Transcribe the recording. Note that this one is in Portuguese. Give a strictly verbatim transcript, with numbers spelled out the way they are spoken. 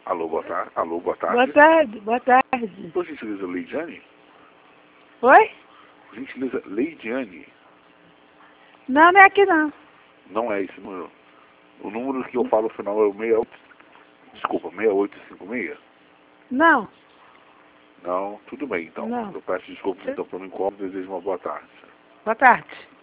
Alô, boa tarde. Alô, boa tarde. Boa tarde, boa tarde. Por gentileza, Leidiane? Oi? Por gentileza, Leidiane? Não, não é aqui não. Não é esse número. O número que eu falo no final é o seis oito... Desculpa, seis oito cinco seis? Não, Não, tudo bem então. não. Eu peço desculpas então pelo incômodo e desejo uma boa tarde. Boa tarde.